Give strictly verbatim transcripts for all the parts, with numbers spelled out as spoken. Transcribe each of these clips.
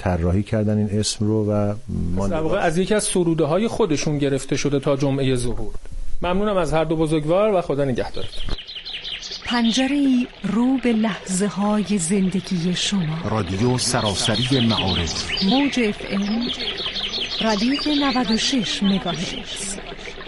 طراحی کردن این اسم رو و ما در واقع از یکی از سروده های خودشون گرفته شده تا جمعه ظهور. ممنونم از هر دو بزرگوار و خدا نگهدارتون. پنجره‌ای رو به لحظه های زندگی شما. رادیو سراسری معارف. موج اف ام ردیف نود و شش مگاهرتز.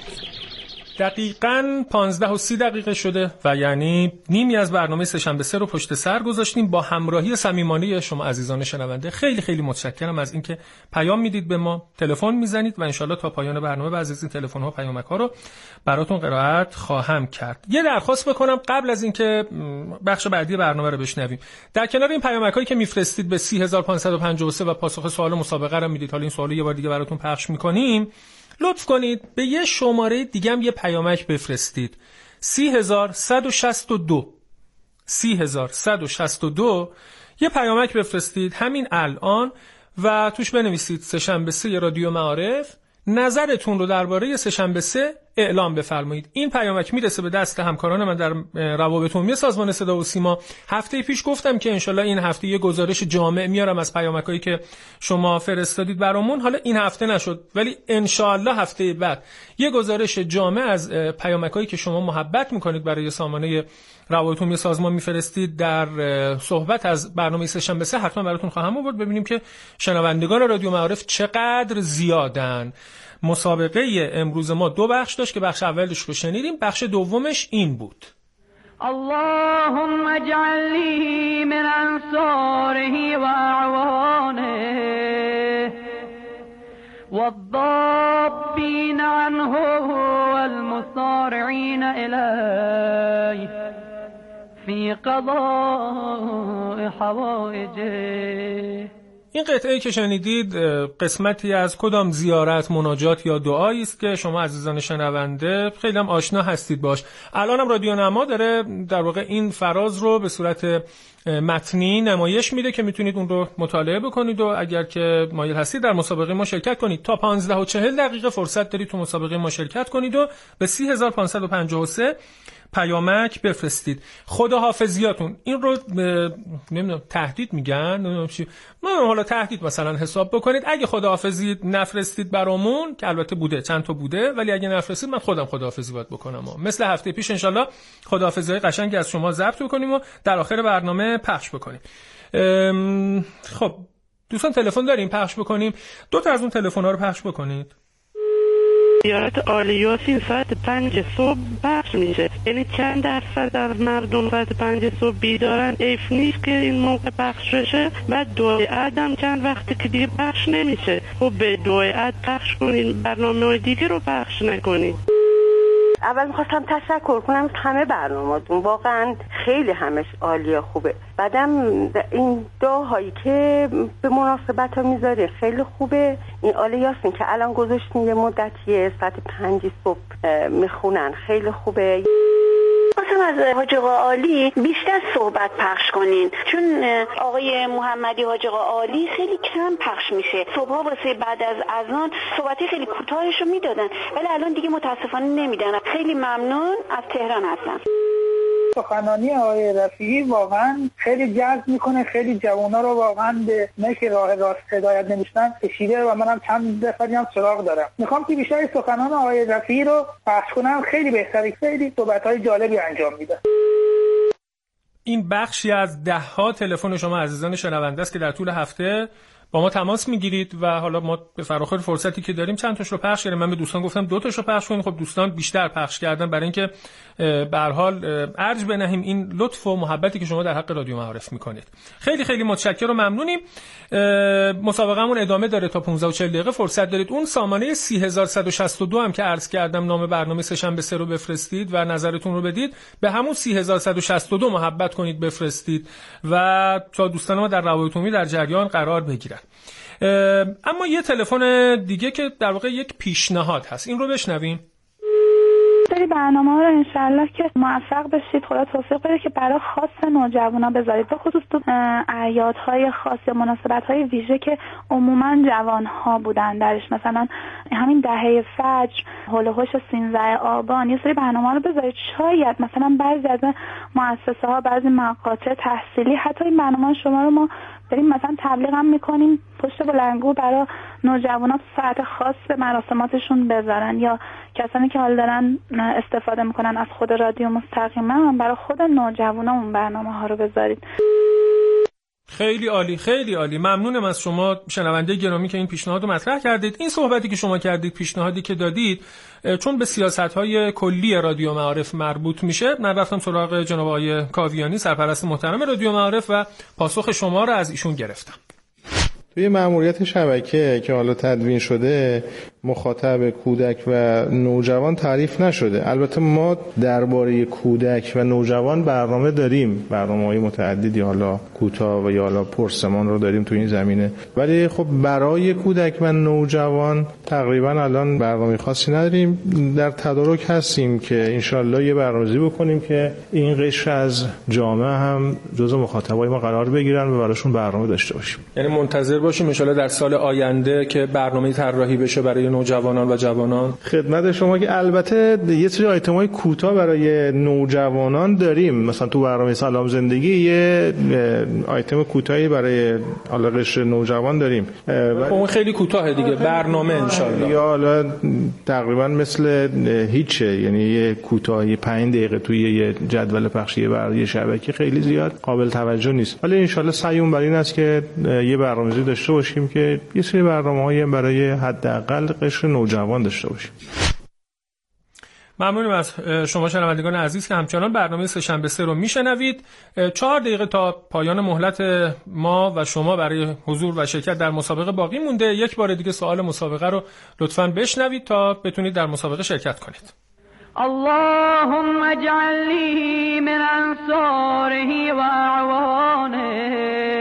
دقیقاً پانزده و سی دقیقه شده و یعنی نیمی از برنامه سه‌شنبه سه رو پشت سر گذاشتیم با همراهی صمیمانه شما عزیزان شنونده. خیلی خیلی متشکرم از اینکه پیام میدید به ما، تلفن میزنید و انشالله تا پایان برنامه بعضی از این تلفن ها و پیامک ها رو براتون قرائت خواهم کرد. یه درخواست بکنم قبل از اینکه بخش بعدی برنامه رو بشنویم. در کنار این پیامک هایی که میفرستید به سی هزار و پانصد و پنجاه و سه و پاسخ سوال مسابقه رو میدید، حالا این سوالو یه بار دیگه براتون پخش میکنیم، لطف کنید به یه شماره دیگه هم یه پیامک بفرستید. سی هزار و صد و شصت و دو سی هزار و صد و شصت و دو یه پیامک بفرستید همین الان و توش بنویسید سه‌شنبه سه رادیو معارف، نظرتون رو درباره سه‌شنبه سه اعلام بفرمایید. این پیامک میرسه به دست همکاران من در روابط عمومی سازمان صدا و سیما. هفته پیش گفتم که انشالله این هفته یه گزارش جامع میارم از پیامکایی که شما فرستادید برامون. حالا این هفته نشد ولی انشالله هفته بعد یه گزارش جامع از پیامکایی که شما محبت میکنید برای سامانه روابط عمومی سازمان میفرستید در صحبت از برنامه سه‌شنبه سه حتما براتون خواهم آورد، ببینیم که شنوندگان رادیو معارف چقدر زیادن. مسابقه امروز ما دو بخش داشت که بخش اولش رو شنیدیم، بخش دومش این بود. اللهم اجعلنی من انصاره و اعوانه والضابین عنه والمصارعین الیه فی قضاء حوائجه. این قطعه‌ای که شنیدید قسمتی از کدام زیارت، مناجات یا دعایی است که شما عزیزان شنونده خیلی هم آشنا هستید باش. الانم رادیو نما داره در واقع این فراز رو به صورت متنی نمایش میده که میتونید اون رو مطالعه بکنید و اگر که مایل هستید در مسابقه ما شرکت کنید. تا پانزده و چهل دقیقه فرصت دارید تو مسابقه ما شرکت کنید و به سی هزار و پانصد و پنجاه و سه پیامک بفرستید. خداحافظیاتون این رو نمیدونم تهدید میگن، نمیدونم چی، ما حالا تهدید مثلا حساب بکنید. اگه خداحافظی نفرستید برامون که البته بوده، چند تا بوده، ولی اگه نفرستید من خودم خداحافظی باید بکنم. مثل هفته پیش انشالله خداحافظی‌های قشنگی از شما ضبط بکنیم و در آخر برنامه پخش بکنیم. خب دوستان تلفن داریم پخش بکنیم؟ دو تا از اون تلفن‌ها رو پخش بکنید. زیارت عالیاتی ساعت پنج صبح پخش میشه، یعنی چند درصد از مردم ساعت پنج صبح بیدارن، ایف نیست که این موقع پخش بشه. بعد دعای عدم چند وقتی که دیگه پخش نمیشه. خب به دعای عد پخش کنین، برنامه دیگه رو پخش نکنین. اول میخواستم تشکر کنم همه برنامه‌تون، واقعا خیلی همش عالیه، خوبه. بعدم این دعاهایی که به مناسبت ها میذاره خیلی خوبه. این آل یاسین که الان گذاشتین یه مدتیه ساعت پنج صبح میخونن، خیلی خوبه. خواستم از حاج آقا عالی بیشتر صحبت پخش کنین، چون آقای محمدی حاج آقا عالی خیلی کم پخش میشه. صبحا واسه بعد از اذان صحبتی خیلی کوتاهشو میدادن ولی الان دیگه متاسفانه نمیدن. خیلی ممنون، از تهران هستم. سخنرانی آقای رفیعی واقعا خیلی جذب میکنه، خیلی جوانا رو واقعا به نشر راه راست هدایت نمیشن کشیده و منم چند دفعه هم سراغ دارم. میخوام که بیشتر سخنان آقای رفیعی رو پخش کنم، خیلی بهتره، خیلی صحبت‌های جالبی انجام میده. این بخشی از ده ها تلفن شما عزیزان شنونده است که در طول هفته با ما تماس میگیرید و حالا ما به فراخور فرصتی که داریم چند تاش رو پخش کردیم. من به دوستان گفتم دو تاش رو پخش کنین، خب دوستان بیشتر پخش کردن برای اینکه به هر حال ارج بنهیم این لطف و محبتی که شما در حق رادیو معارف میکنید. خیلی خیلی متشکرم و ممنونیم. مسابقهمون ادامه داره تا پانزده و چهل دقیقه فرصت دارید. اون سامانه سی هزار و صد و شصت و دو هم که عرض کردم نام برنامه سه‌شنبه سه رو بفرستید و نظرتون رو بدید. به همون سی هزار و صد و شصت و دو محبت کنید بفرستید و تا دوستان ما در روابط عمومی در جریان قرار بگیرن. اما یه تلفن دیگه که در واقع یک پیشنهاد هست، این رو بشنویم. سری برنامه رو انشالله که موفق بشید، خدا توفیق بده که برای خاص نوجوانا بذارید، به خصوص تو اعیادهای خاص یا مناسبت‌های ویژه که عموما جوان‌ها بودن درش، مثلا همین دهه فجر، هول و هوش سیزده آبان، یه سری برنامه رو بذارید. شاید مثلا بعضی از مؤسسه‌ها، بعضی مقاطع تحصیلی حتی این برنامه شما رو ما داریم مثلا تبلیغ هم میکنیم پشت بلندگو برای نوجوانات ساعت خاص به مراسماتشون بذارن، یا کسانی که حال دارن استفاده میکنن از خود رادیو مستقیما برای خود نوجوانا اون برنامه ها رو بذارید. خیلی عالی، خیلی عالی. ممنونم از شما شنونده گرامی که این پیشنهاد رو مطرح کردید. این صحبتی که شما کردید، پیشنهادی که دادید، چون به سیاست‌های کلی رادیو معارف مربوط میشه، من رفتم سراغ جناب آقای کاویانی، سرپرست محترم رادیو معارف، و پاسخ شما رو از ایشون گرفتم. توی مأموریت شبکه که حالا تدوین شده مخاطب کودک و نوجوان تعریف نشده. البته ما درباره کودک و نوجوان برنامه داریم، برنامه‌های متعددی، حالا کوتاه و یا حالا پرسمان رو داریم تو این زمینه، ولی خب برای کودک و نوجوان تقریبا الان برنامه خاصی نداریم. در تدارک هستیم که انشالله یه برنامه‌ریزی بکنیم که این قشر از جامعه هم جزو مخاطبای ما قرار بگیرن و براشون برنامه داشته باشیم. یعنی منتظر باشیم انشالله در سال آینده که برنامه طراحی بشه برای نوجوانان و جوانان. خدمت شما که البته یه سری آیتم‌های کوتاه برای نوجوانان داریم، مثلا تو برنامه سلام زندگی یه آیتم کوتاهی برای حالا قشر نوجوان داریم. اون خیلی کوتاهه دیگه برنامه انشالله. یا حالا تقریبا مثل هیچه، یعنی یه کوتاهی پنج دقیقه توی یه جدول پخشی برای شبکه خیلی زیاد قابل توجه نیست. ولی انشالله سعیمون بر این است که یه برنامه‌ریزی داشته باشیم که یه سری برنامه‌های برای حداقل قشر نوجوان داشته باشیم. ممنونم از شما شنوندگان عزیز که همچنان برنامه سه‌شنبه سه رو میشنوید. چهار دقیقه تا پایان مهلت ما و شما برای حضور و شرکت در مسابقه باقی مونده. یک بار دیگه سوال مسابقه رو لطفاً بشنوید تا بتونید در مسابقه شرکت کنید. اللهم اجعلني من انصاره و اعوانه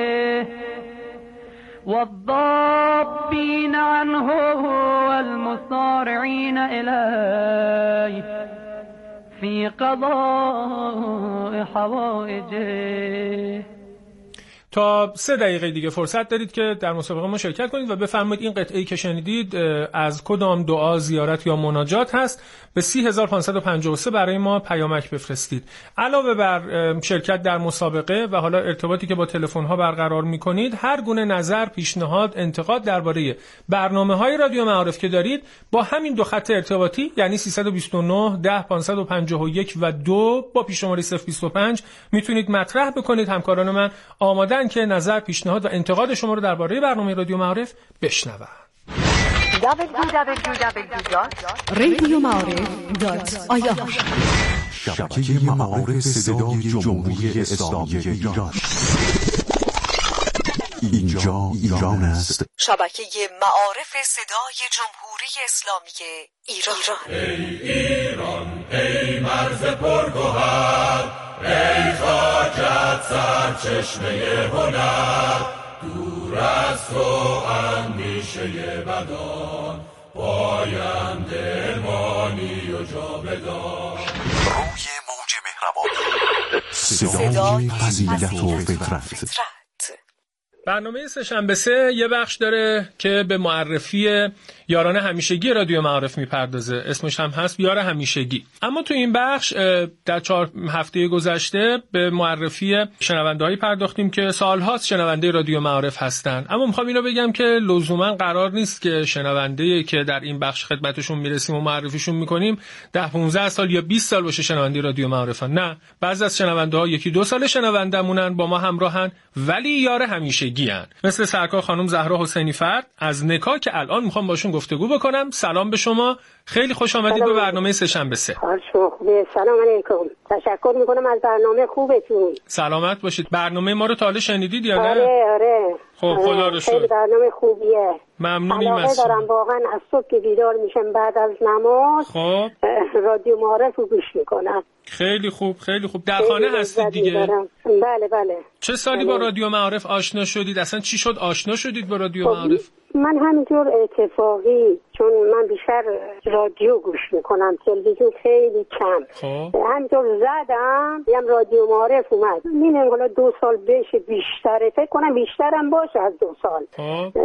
والضابين عنه والمصارعين إليه في قضاء حوائجه. تا سه دقیقه دیگه فرصت دارید که در مسابقه ما شرکت کنید و بفرمایید این قطعه‌ای که شنیدید از کدام دعا، زیارت یا مناجات هست. به سی هزار و پانصد و پنجاه و سه برای ما پیامک بفرستید. علاوه بر شرکت در مسابقه و حالا ارتباطی که با تلفن‌ها برقرار می‌کنید، هر گونه نظر، پیشنهاد، انتقاد درباره برنامه‌های رادیو معارف که دارید با همین دو خط ارتباطی، یعنی سیصد و بیست و نه ده پانصد و پنجاه و یک و دو با پیش شماره صفر بیست و پنج میتونید مطرح بکنید. همکاران من آمادن که نظر، پیشنهاد و انتقاد شما رو درباره برنامه رادیو معارف بشنوند. دبلیو دبلیو دبلیو دات رادیو معارف دات آی آر شبکه معارف صدای جمهوری اسلامی ایران. اینجا ایران است. شبکه معارف صدای جمهوری اسلامی ایران. ای ایران، ای مرز پرگوهر، ای خاکت سرچشمه هنر، دور از تو اندیشه بدان، پاینده مانی و جاودان. روی موج مهربانی، صدای فضیلت و فطرت. برنامه سه‌شنبه سه یه بخش داره که به معرفی یاران همیشگی رادیو معارف میپردازه. اسمش هم هست یار همیشگی. اما تو این بخش در چهار هفته گذشته به معرفی شنونده‌هایی پرداختیم که سال‌هاست شنونده رادیو معارف هستن. اما میخوام اینو بگم که لزوما قرار نیست که شنونده‌ای که در این بخش خدمتشون میرسیم و معرفیشون میکنیم ده پانزده سال یا بیست سال باشه شنونده رادیو معارفن. نه، بعضی از شنونده‌ها یکی دو سال شنونده‌مونن، با ما همراهن، ولی یار همیشگی هن. مثل سرکار خانم زهرا حسینی فرد از نکا که الان میخوام باشون گفتگو بکنم. سلام به شما، خیلی خوش آمدید به برنامه سه‌شنبه سه. سلام علیکم، تشکر میکنم از برنامه خوبتون. سلامت باشید. برنامه ما رو تا حالا شنیدید یا نه؟ آره آره. خب خدا رو شکر. خیلی برنامه خوبیه. ممنونیم از شما. دارم واقعا از صبح که بیدار میشم بعد از نماز خب رادیو معارف رو گوش میکنم. خیلی خوب خیلی خوب. در خانه هستید دیگه؟ دارم. بله بله. چه سالی بله. با رادیو معارف آشنا شدید؟ اصلا چی شد آشنا شدید با رادیو معارف؟ من همینطور اتفاقی، چون من بیشتر رادیو گوش میکنم، تلویزیون خیلی کم. خب همینطور زدم یه رادیو معارف اومد. میدونم حالا دو سال بشه بیشتره، فکر کنم بیشترم باشه از دو سال. خب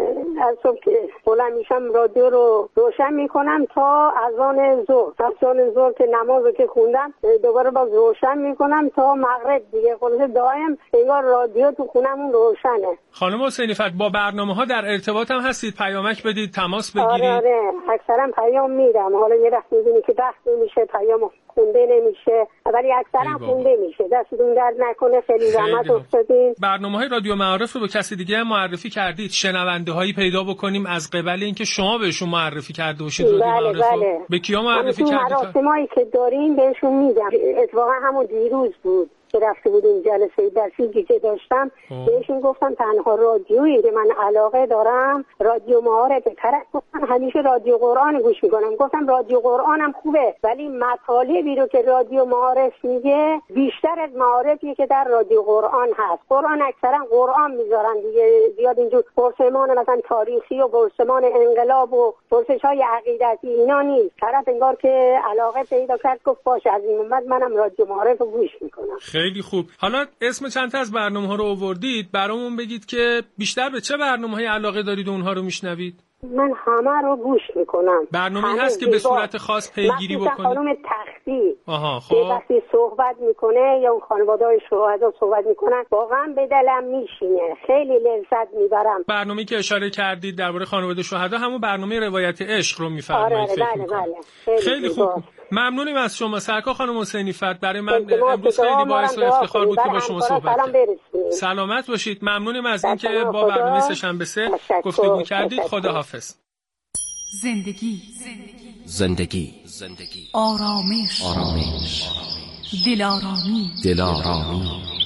از صبح که بلند میشم رادیو رو روشن میکنم تا اذان ظهر. اذان ظهر که نماز رو که خوندم دوباره باز روشن میکنم تا مغرب دیگه. خلاص دائم انگار رادیو تو خونمون روشنه. خانم حسینی فت با برنامه‌ها در ارتباط هم هستید؟ پیامک بدید، تماس بگیرید؟ آره آره اکثرا پیام میدم. حالا یه وقت میبینی که وقت نمیشه پیام خونده نمیشه، ولی اکثرا خونده میشه. دستتون درد نکنه، خیلی زحمت افتادین. برنامه‌های رادیو معارف رو به کسی دیگه معرفی کردید؟ شنونده‌هایی پیدا بکنیم از قبل اینکه شما بهشون معرفی کرده باشید رادیو بله معارف رو؟ بله. به کیا معرفی کردید؟ مراسمایی که داریم بهشون میدم. اتفاقا همون دیروز بود که رفته بودیم جلسه درسی که داشتم، بهشون گفتم تنها رادیویی که من علاقه دارم رادیو معارف. طرف گفتن همیشه رادیو قرآن گوش میکنم. گفتم رادیو قرآن هم خوبه، ولی مطالبی رو که رادیو معارف میگه بیشتر از معارفی که در رادیو قرآن هست. قرآن اکثرا قرآن میذارن دیگه، زیاد اینجور پرسمان مثلا تاریخی و پرسمان انقلاب و پرسش‌های عقیدتی اینا نیست. طرف انگار که علاقه پیدا کرد گفت باشه از این بعد منم رادیو معارف رو گوش میکنم. خیلی خوب. حالا اسم چند تا از برنامه‌ها رو آوردید، برامون بگید که بیشتر به چه برنامه‌های علاقه دارید و اونها رو میشنوید؟ من همه رو گوش میکنم. برنامه‌ای هست که به صورت خاص پیگیری بکنید؟ مثلا خانم تختی آها خب وقتی صحبت میکنه یا اون خانواده‌های شهدا صحبت میکنن واقعا به دلم میشینه، خیلی لذت میبرم. برنامه‌ای که اشاره کردید درباره خانواده شهدا همون برنامه روایت عشق رو میفرمایید؟ آره بله بله. خیلی, خیلی خوب. ممنونیم از شما سرکار خانم حسینی فت. برای من امروز خیلی باعث افتخار بود که با شما صحبت کردم. سلامت باشید. ممنونیم از اینکه با برنامه سه‌شنبه سه گفتگو کردید. خداحافظ. زندگی زندگی زندگی آرامش آرامش دلارامی دلارامی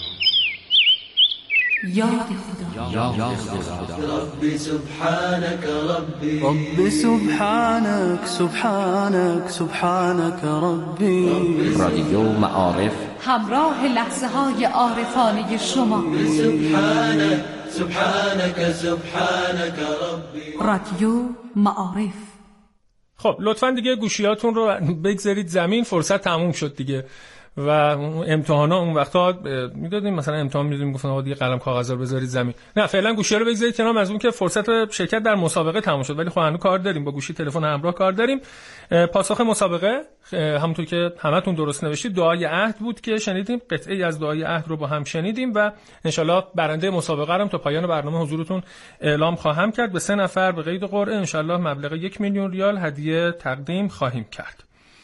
یاد خدا یاد خدا. ربی سبحانك ربی رب سبحانك سبحانك سبحانك ربی. رادیو معارف همراه لحظه های عارفانه شما. سبحانك سبحانك سبحانك ربی. رادیو معارف. خب لطفاً دیگه گوشیاتون رو بگذارید زمین، فرصت تموم شد دیگه. و امتحانا اون وقتا میدادیم مثلا امتحان میدادیم گفتن آقا دیگه قلم کاغذ رو بذارید زمین. نه فعلا گوشی رو بگذارید کنار، از اون که فرصت شرکت در مسابقه تموم شد، ولی خب هنوز کار داریم، با گوشی تلفن همراه کار داریم. پاسخ مسابقه همونطور که همتون درست نوشتید دعای عهد بود که شنیدیم، قطعه‌ای از دعای عهد رو با هم شنیدیم و انشالله برنده مسابقه رو تا پایان برنامه حضورتون اعلام خواهم کرد. به سه نفر به قید قرعه انشالله مبلغ یک میلیون ریال هدیه تقدیم خواهیم کرد.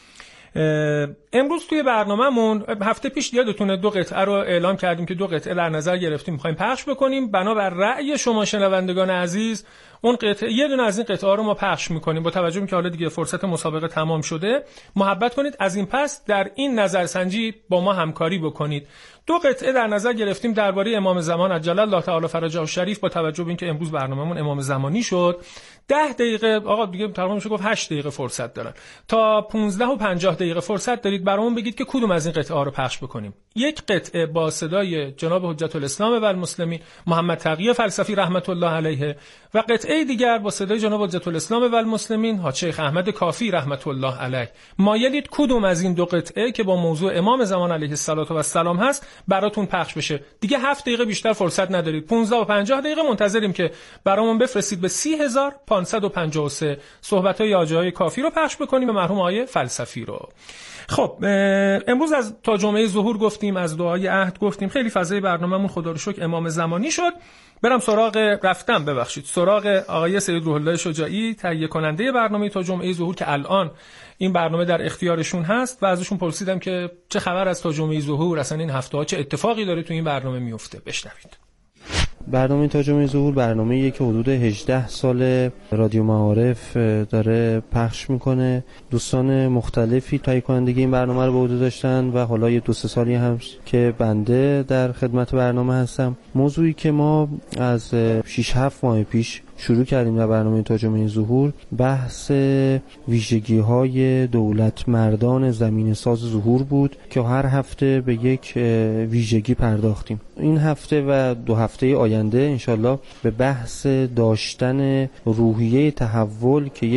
امروز توی برنامه‌مون هفته پیش یادتونه دو قطعه رو اعلام کردیم که دو قطعه در نظر گرفتیم می‌خوایم پخش بکنیم. بنابر رأی شما شنوندگان عزیز اون قطعه یه دونه از این قطعه‌ها رو ما پخش می‌کنیم. با توجه به که حالا دیگه فرصت مسابقه تمام شده محبت کنید از این پس در این نظرسنجی با ما همکاری بکنید. دو قطعه در نظر گرفتیم درباره امام زمان عجل الله تعالی فرجه الشریف. با توجه به اینکه امروز برنامه‌مون امام زمانی شد ده دقیقه آقا دیگه تقریبا میشه گفت هشت دقیقه فرصت دارن تا پانزده و پنجاه دقیقه فرصت دارید برامون بگید که کدوم از این قطعه ها رو پخش بکنیم. یک قطعه با صدای جناب حجت الاسلام و المسلمین محمد تقی فلسفی رحمت الله علیه و قطعه دیگر با صدای جناب حجت الاسلام و المسلمین حاج شیخ احمد کافی رحمت الله علیه. مایلید کدوم از این دو قطعه که با موضوع امام زمان علیه السلام هست براتون پخش بشه؟ دیگه هفت دقیقه بیشتر فرصت ندارید. پانزده و پنجاه دقیقه منتظریم که برامون بفرستید به سی هزار و پانصد و پنجاه و سه صحبت‌های حاجی کافی رو پخش بکنیم و مرحوم آقای فلسفی رو. خب امروز از تا جمعه ظهور گفتیم، از دعای عهد گفتیم، خیلی فضای برنامه‌مون خدا رو شکر امام زمانی شد. برم سراغ رفتم ببخشید سراغ آقای سید روح الله شجاعی تهیه کننده برنامه تا جمعه ظهور که الان این برنامه در اختیارشون هست و ازشون پرسیدم که چه خبر از تا جمعه ظهور، اصلا این هفته‌ها چه اتفاقی داره تو این برنامه میفته. بشنوید. برنامه تا جمعه ظهور برنامه‌ایه که حدود هجده سال رادیو معارف داره پخش میکنه. دوستان مختلفی تهیه کنندگی این برنامه رو به عهده داشتن و حالا یه دو سه سالی هم که بنده در خدمت برنامه هستم. موضوعی که ما از شش هفت ماه پیش شروع کردیم در برنامه تا جمعه ظهور بحث ویژگی‌های دولت مردان زمین ساز ظهور بود که هر هفته به یک ویژگی پرداختیم. این هفته و دو هفته آینده انشالله به بحث داشتن روحیه تحول که یک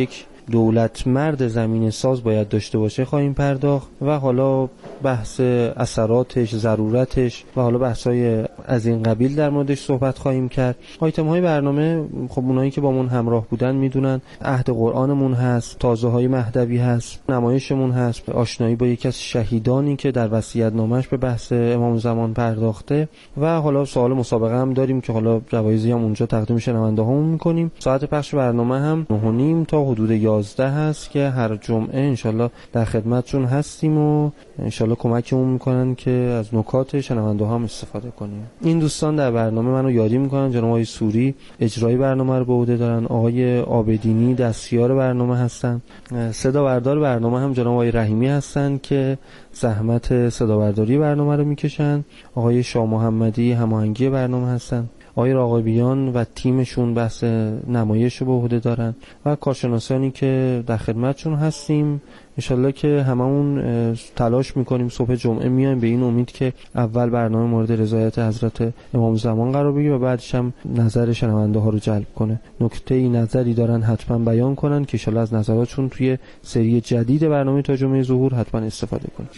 دولت مرد زمین ساز باید داشته باشه خواهیم پرداخت و حالا بحث اثراتش، ضرورتش و حالا بحث‌های از این قبیل در موردش صحبت خواهیم کرد. آیتم‌های برنامه خب اونایی که با من همراه بودن میدونن عهد قرآنمون هست، تازه‌های مهدوی هست، نمایشمون هست، آشنایی با یکی از شهیدانی که در وصیت‌نامه‌اش به بحث امام زمان پرداخته و حالا سوال مسابقه هم داریم که حالا جوایزی هم اونجا تقدیم شنونده‌هامون می‌کنیم. ساعت پخش برنامه هم نه و نیم تا حدود یازده هست که هر جمعه انشالله در خدمتشون هستیم و انشالله کمکمون میکنن که از نکات شنونده‌ها هم استفاده کنیم. این دوستان در برنامه منو یاری میکنن، جناب آقای سوری اجرای برنامه رو به عهده دارن، آقای عابدینی دستیار برنامه هستن، صدا بردار برنامه هم جناب آقای رحیمی هستن که زحمت صدا برداری برنامه رو میکشن، آقای شاه محمدی هماهنگی برنامه هستن، آقای راغبیان و تیمشون بحث نمایش رو به عهده دارن و کارشناسانی که در خدمتشون هستیم. انشالله که هممون تلاش میکنیم صبح جمعه میایم به این امید که اول برنامه مورد رضایت حضرت امام زمان قرار بگیره و بعدش هم نظر شنونده ها رو جلب کنه. نکته ای نظری دارن حتما بیان کنن که انشالله از نظراتشون توی سری جدید برنامه تا جمعه ظهور حتما استفاده کنن.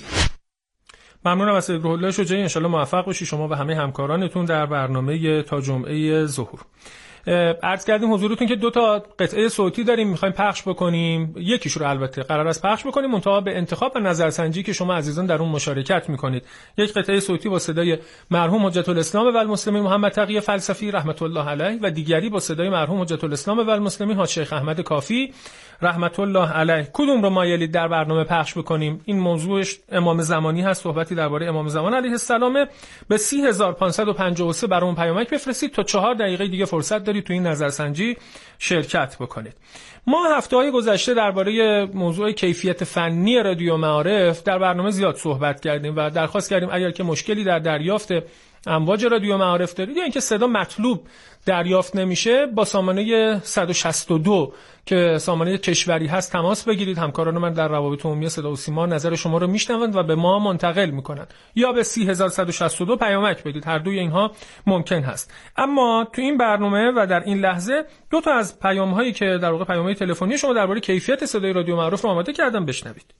ممنونم از روح الله شجاعی. انشالله موفق باشی شما و همه همکارانتون در برنامه تا جمعه ظهور. عرض کردیم حضورتون که دو تا قطعه صوتی داریم میخوایم پخش بکنیم. یکیش رو البته قرار است پخش بکنیم منتها به انتخاب و نظرسنجی که شما عزیزان در اون مشارکت میکنید. یک قطعه صوتی با صدای مرحوم حجت الاسلام و المسلمین محمد تقی فلسفی رحمت الله علیه و دیگری با صدای مرحوم حجت الاسلام و المسلمین حاج شیخ احمد کافی رحمت الله علیه. کدوم رو مایلید در برنامه پخش بکنیم؟ این موضوعش امام زمانی هست، صحبتی درباره امام زمان علیه السلام. به سی هزار و پانصد و پنجاه و سه برام پیامک بفرستید تا چهار دقیقه دیگه فرصت دارید تو این نظرسنجی شرکت بکنید. ما هفته‌های گذشته درباره موضوع کیفیت فنی رادیو معارف در برنامه زیاد صحبت کردیم و درخواست کردیم اگر که مشکلی در دریافت امواج رادیو معارف دارید یا اینکه صدا مطلوب دریافت نمیشه با سامانه صد و شصت و دو که سامانه کشوری هست تماس بگیرید. همکاران من در روابط عمومی صدا و سیما نظر شما رو میشنوند و به ما منتقل میکنن یا به سی هزار و صد و شصت و دو پیامک بدید. هر دوی اینها ممکن هست. اما تو این برنامه و در این لحظه دو تا از پیام هایی که در واقع پیام های تلفنی شما درباره کیفیت صدای رادیو معارف رو آماده کردم بشنوید.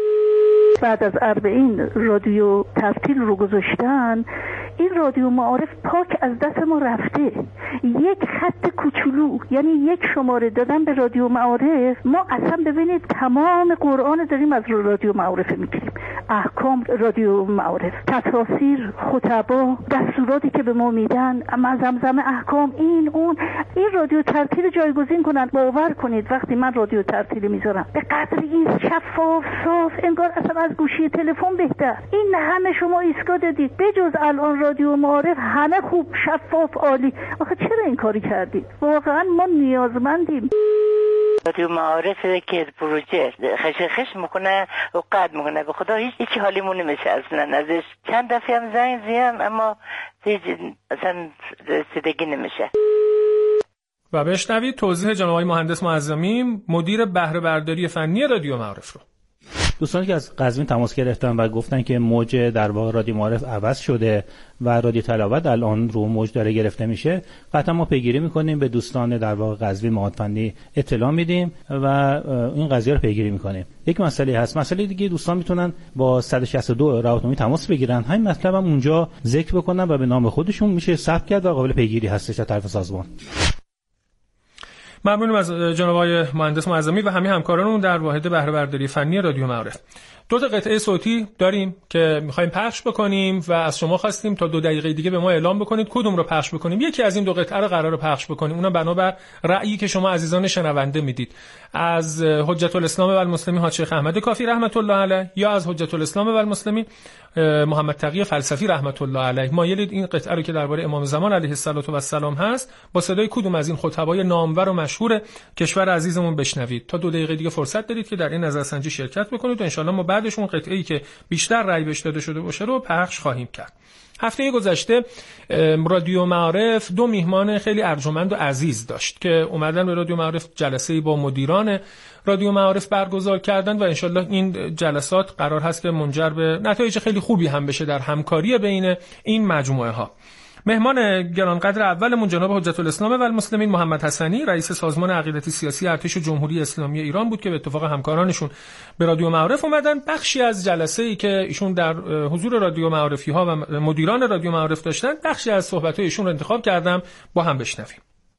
بعد از اربعین رادیو ترتیل رو گذاشتن، این رادیو معارف پاک از دست ما رفته. یک خط کوچولو یعنی یک شماره دادن به رادیو معارف، ما اصلا ببینید تمام قرآن داریم از رادیو معارف میگیریم. احکام رادیو معارف، تفاسیر، خطبا، دستوراتی که به ما میدن، زمزمه احکام، این اون. این رادیو ترتیل جایگزین کنن. باور کنید وقتی من رادیو ترتیل میذارم به قدری این شفاف صاف انگار اصلا از گوشی تلفن بهتر. این همه شما ایستگاه دادید بجز الان رادیو معارف همه خوب شفاف عالی. آخه چرا این کاری کردید؟ واقعا ما نیازمندیم. رادیو معارف که پروژه خش خش میکنه و قد میکنه به خدا هیچ هیچ حالیمون نمیشه اصلا ازش. چند دفعه هم زنگ زدم اما هیچ اصلا رسیدگی نمیشه. و بشنوید توضیح جناب آقای مهندس معظمی مدیر بهره برداری فنی رادیو معارف رو. دوستانی که از قزوین تماس گرفتن و گفتن که موج در واقع رادیو معارف عوض شده و رادیو تلاوت الان رو موج داره گرفته میشه، قطعا ما پیگیری میکنیم، به دوستان در واقع قزوین مواد فنی اطلاع میدیم و این قضیه رو پیگیری میکنیم. یک مسئله هست، مسئله دیگه دوستان میتونن با صد و شصت و دو راهنمایی تماس بگیرن، همین مطلب هم اونجا ذکر بکنن و به نام خودشون میشه ثبت کرد و قابل پیگیری هستش از طرف سازمان. ممنونم از جناب آقای مهندس معظمی و همه همکارانمون در واحد بهره برداری فنی رادیو معارف. دو تا قطعه صوتی داریم که می‌خوایم پخش بکنیم و از شما خواستیم تا دو دقیقه دیگه به ما اعلام بکنید کدوم رو پخش بکنیم. یکی از این دو قطعه رو قراره پخش بکنیم، اونم بنابر رأیی که شما عزیزان شنونده میدید، از حجت الاسلام و المسلمین حاج شیخ احمد کافی رحمت الله علیه یا از حجت الاسلام و المسلمین محمد تقی فلسفی رحمت الله علیه. مایلید این قطعه رو که درباره امام زمان علیه السلام هست با صدای کدوم از این خطبای نامور و مشهور کشور عزیزمون بشنوید. تا دو دقیقه دیگه فرصت دارید که در این نظرسنجی شرکت بکنید و ان شاءالله ما بعدش اون قطعه‌ای که بیشتر رأی بهش داده شده باشه رو پخش خواهیم کرد. هفته گذشته رادیو معارف دو میهمان خیلی ارجمند و عزیز داشت که اومدن به رادیو معارف جلسه‌ای با مدیران رادیو معارف برگزار کردن و انشالله این جلسات قرار هست که منجر به نتایج خیلی خوبی هم بشه در همکاری بین این مجموعه ها. مهمان گرانقدر اولمون جناب حجت الاسلام و المسلمین محمد حسنی، رئیس سازمان عقیدتی سیاسی ارتش جمهوری اسلامی ایران بود که به اتفاق همکارانشون به رادیو معارف اومدن. بخشی از جلسه‌ای که ایشون در حضور رادیو معارفی‌ها و مدیران رادیو معارف داشتن، بخشی از صحبت‌های ایشون رو انتخاب کردم با هم بشنویم.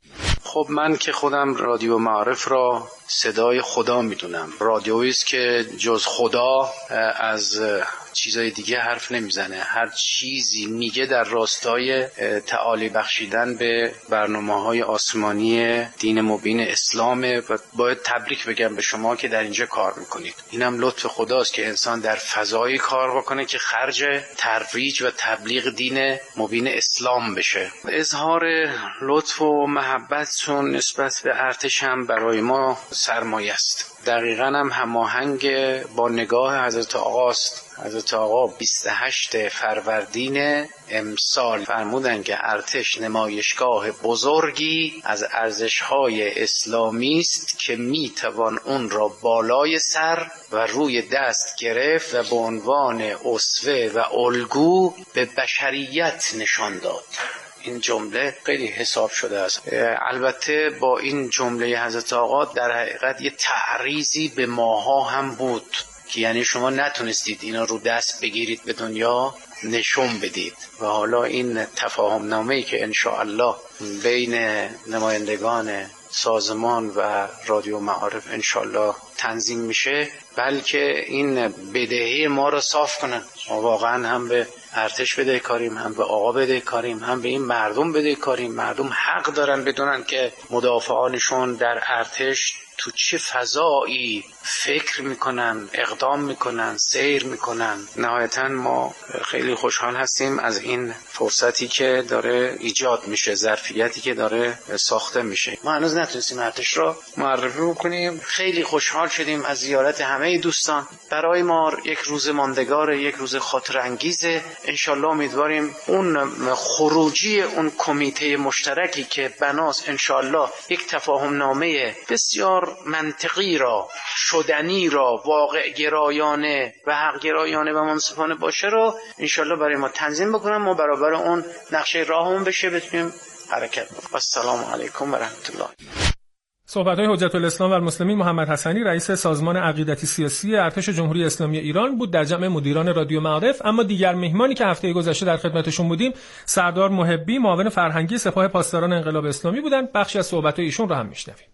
خب من که خودم رادیو معارف را صدای خدا میدونم، رادیویی است که جز خدا از چیزای دیگه حرف نمیزنه، هر چیزی میگه در راستای تعالی بخشیدن به برنامه‌های آسمانی دین مبین اسلامه و باید تبریک بگم به شما که در اینجا کار میکنید. اینم لطف خداست که انسان در فضایی کار بکنه که خرج ترویج و تبلیغ دین مبین اسلام بشه. اظهار لطف و محبتتون نسبت به ارتش هم برای ما سرمایه است. دقیقاً هم هماهنگ با نگاه حضرت آقاست. حضرت آقا بیست و هشت فروردین امسال فرمودن که ارتش نمایشگاه بزرگی از ارزش‌های اسلامی است که میتوان اون را بالای سر و روی دست گرفت و به عنوان اسوه و الگو به بشریت نشان داد. این جمله خیلی حساب شده است. البته با این جمله حضرت آقا در حقیقت یه تعریضی به ماها هم بود که یعنی شما نتونستید اینا رو دست بگیرید به دنیا نشون بدید و حالا این تفاهم نامه‌ای که انشاءالله بین نمایندگان سازمان و رادیو معارف انشاءالله تنظیم میشه، بلکه این بدهی ما رو صاف کنن. ما واقعا هم به ارتش بدهکاریم، هم به آقا بدهکاریم، هم به این مردم بدهکاریم. مردم حق دارن بدونن که مدافعانشون در ارتش تو چه فضایی فکر میکنن، اقدام میکنن، سیر میکنن. نهایتا ما خیلی خوشحال هستیم از این فرصتی که داره ایجاد میشه، ظرفیتی که داره ساخته میشه. ما هنوز نتونستیم ارتش را معرفی بکنیم. خیلی خوشحال شدیم از زیارت همه دوستان. برای ما یک روز ماندگار، یک روز خاطر انگیزه. انشالله امیدواریم اون خروجی اون کمیته مشترکی که بناس انشالله یک تفاهم نامه بسیار منطقی را، شدنی را، واقع گرایانه و حق گرایانه و منصفانه باشه را انشالله برای ما تنظیم بکنم. ما برابر اون نقشه راهمون بشه بتونیم حرکت بکنیم. السلام علیکم و رحمت الله. صحبت‌های حجت الاسلام و المسلمین محمد حسنی، رئیس سازمان عقیدتی سیاسی ارتش جمهوری اسلامی ایران بود در جمع مدیران رادیو معارف. اما دیگر مهمانی که هفته گذشته در خدمتشون بودیم، سردار محبی، معاون فرهنگی سپاه پاسداران انقلاب اسلامی بودند. بخشی از صحبت‌های ایشون را هم میشنویم.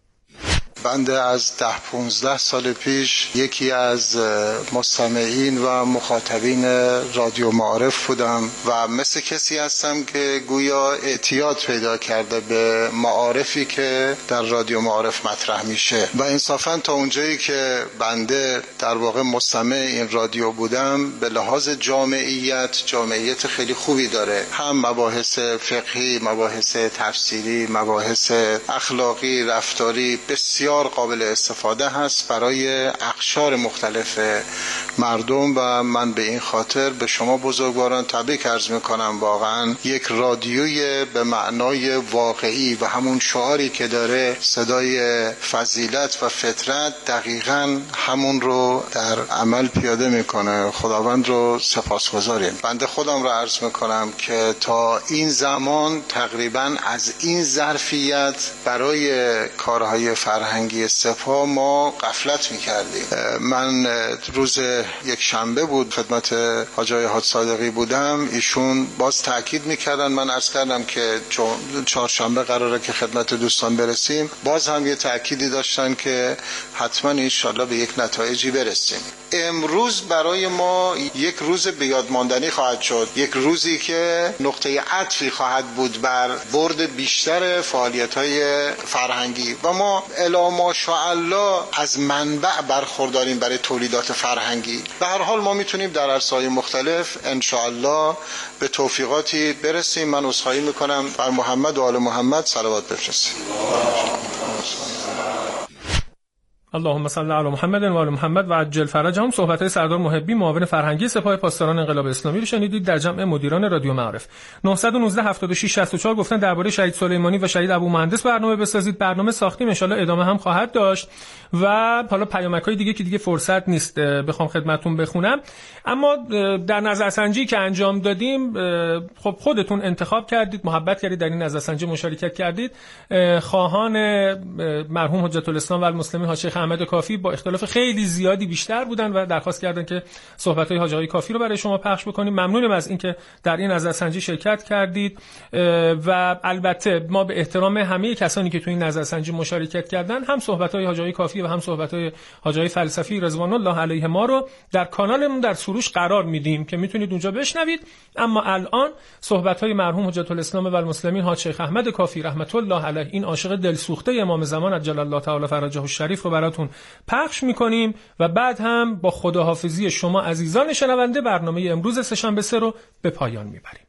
بنده از ده پونزده سال پیش یکی از مستمعین و مخاطبین رادیو معارف بودم و مثل کسی هستم که گویا اعتیاد پیدا کرده به معارفی که در رادیو معارف مطرح میشه و انصافا تا اونجایی که بنده در واقع مستمع این رادیو بودم، به لحاظ جامعیت جامعیت خیلی خوبی داره. هم مباحث فقهی، مباحث تفسیری، مباحث اخلاقی، رفتاری بسیار قابل استفاده هست برای اقشار مختلف مردم و من به این خاطر به شما بزرگواران تبریک عرض میکنم. واقعا یک رادیوی به معنای واقعی و همون شعاری که داره صدای فضیلت و فطرت دقیقاً همون رو در عمل پیاده میکنه. خداوند رو سپاسگزاریم. بنده خودم رو عرض میکنم که تا این زمان تقریباً از این ظرفیت برای کارهای فرهنگی سپاه ما غفلت میکردیم. من روز یک شنبه بود خدمت حاج آقای حاج صادقی بودم، ایشون باز تاکید میکردن، من عرض کردم که چهارشنبه قراره که خدمت دوستان برسیم، باز هم یه تاکیدی داشتن که حتما انشالله به یک نتایجی برسیم. امروز برای ما یک روز به یاد ماندنی خواهد شد، یک روزی که نقطه عطفی خواهد بود بر برد بیشتر فعالیت‌های فرهنگی و ما الی ماشاءالله از منبع برخورداریم برای تولیدات فرهنگی. به هر حال ما میتونیم در عرصه‌های مختلف انشاءالله به توفیقاتی برسیم. من عذرخواهی میکنم بر محمد و آل محمد صلوات بفرستید. اللهم صل علی محمد و آل محمد و عجل فرجهم. صحبت‌های سردار محبی معاون فرهنگی سپاه پاسداران انقلاب اسلامی رو شنیدید در جمع مدیران رادیو معارف. نه یک نه هفتاد و شش شصت و چهار گفتن درباره شهید سلیمانی و شهید ابو مهندس برنامه بسازید. برنامه ساختیم، ان شاءالله ادامه هم خواهد داشت و حالا پیامک‌های دیگه که دیگه فرصت نیست بخوام خدمتتون بخونم، اما در نظرسنجی که انجام دادیم خب خودتون انتخاب کردید، محبت کردید، در این نظرسنجی مشارکت کردید. خواهان مرحوم حجت الاسلام و المسلمین حاج شیخ احمد کافی با اختلاف خیلی زیادی بیشتر بودن و درخواست کردن که صحبت‌های حاج آقای کافی رو برای شما پخش بکنیم. ممنونم از اینکه در این نظرسنجی شرکت کردید و البته ما به احترام همه کسانی که تو این نظرسنجی مشارکت کردن، هم صحبت‌های حاج آقای کافی و هم صحبت‌های حاج آقای فلسفی رضوان الله علیه ما رو در کانالمون در سروش قرار میدیم که میتونید اونجا بشنوید. اما الان صحبت‌های مرحوم حجت الاسلام و المسلمین حاج شیخ احمد کافی رحمت الله علیه، این عاشق دلسوخته امام زمان عجل الله تعالی فرجه الشریف رو براتون پخش میکنیم و بعد هم با خداحافظی شما عزیزان شنونده برنامه امروز سه‌شنبه سه رو به پایان میبریم.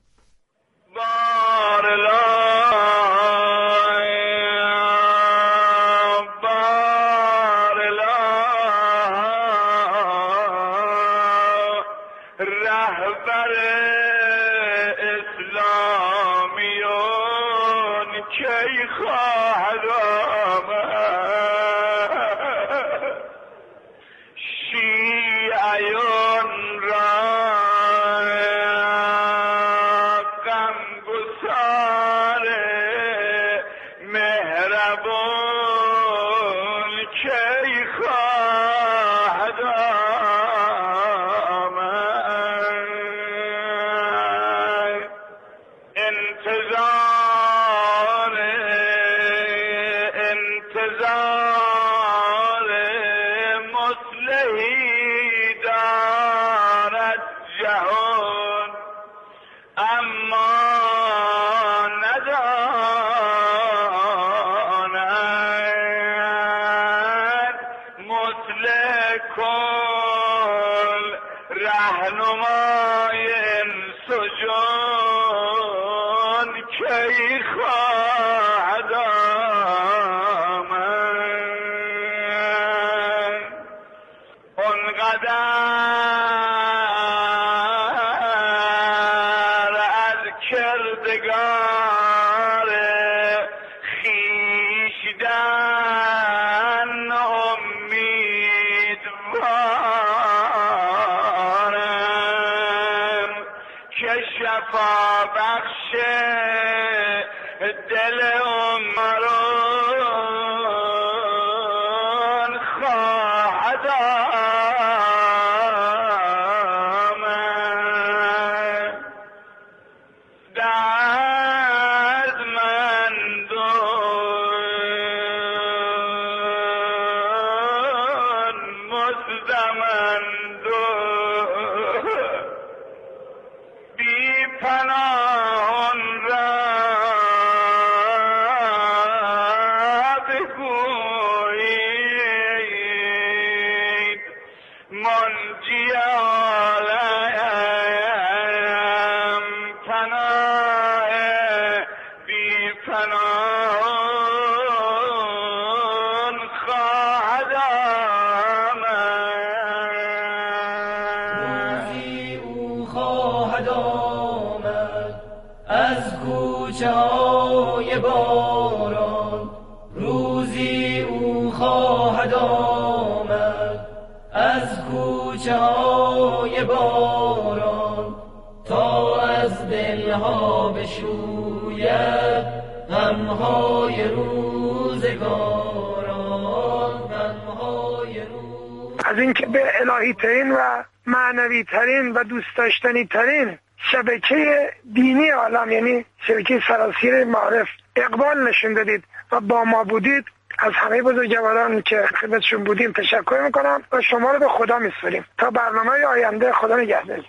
از اینکه به الهی ترین و معنوی ترین و دوست داشتنی ترین شبکه دینی عالم، یعنی شبکه سراسری معارف اقبال نشون دادید و با ما بودید، از همه بزرگواران که خدمتشون بودیم تشکر میکنم و شما رو به خدا میسپاریم تا برنامه آینده. خدا نگهدارت.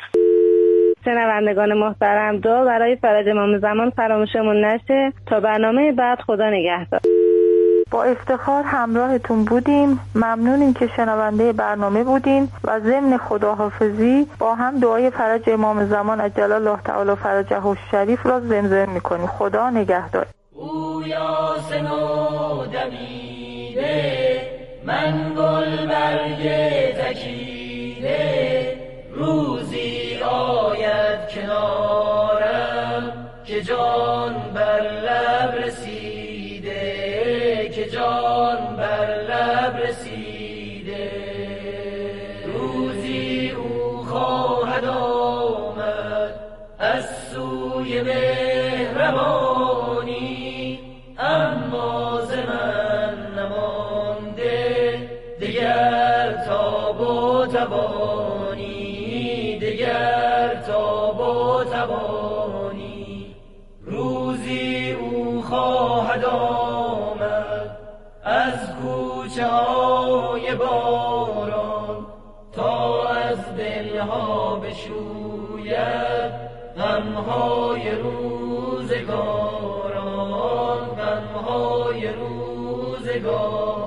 شنوندگان محترم، دعا برای فرج امام زمان فراموشمون نشه. تا برنامه بعد، خدا نگهدار. با افتخار همراهتون بودیم. ممنونیم که شنونده برنامه بودین و ضمن خداحافظی با هم دعای فرج امام زمان عجل الله تعالی فرجه الشریف را زمزمه میکنیم. خدا نگهدار. او یاسین و دمیده من چکیده روزی آید کنارم که جان بر لب رسیده که جان بر لب رسیده روزی او خواهد آمد از سوی مهربانی اما ز من نمانده دگر تاب و توانی دگر تاب و توانی روزی او خواهد آمد از کوچه های باران تا از دلها بشوید غمهای روزگاران غمهای روزگاران